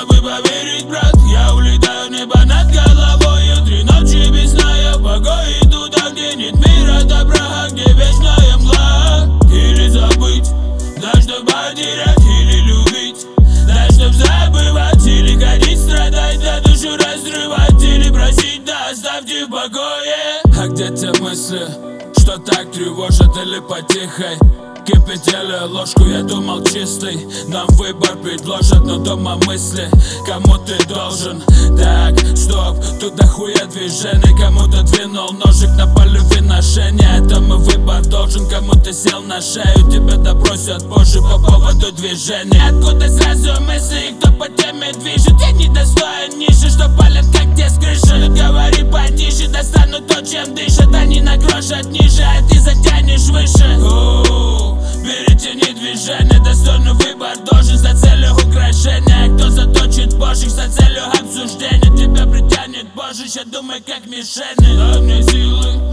чтобы поверить, брат. Я улетаю в небо над головой. 3 ночи без сна я в покое иду туда, где нет мира добра, где вечная мгла. Или забыть, да чтоб потерять, или любить, да чтоб забывать, или ходить страдать, да душу разрывать, или просить, да оставьте в покое. А где те мысли, что так тревожат, или потихой кипятили ложку, я думал чистый. Нам выбор предложат, но дома мысли, кому ты должен. Так, стоп, тут дохуя движений. Кому-то двинул ножик на полювиношения. Это мой выбор должен, кому-то сел на шею. Тебя допросят позже по поводу движения. Откуда сразу мысли, кто по теме движет? Я не достоин ниши, что палят как те с крыши. Говори потише, достану то, чем дышат. Они на грош ниже, а ты затянешь выше. Перетяни движение, достойный выбор должен за целью украшения. Кто заточит божих за целью обсуждения, тебя притянет позже, ща думай как мишени. Дай мне силы,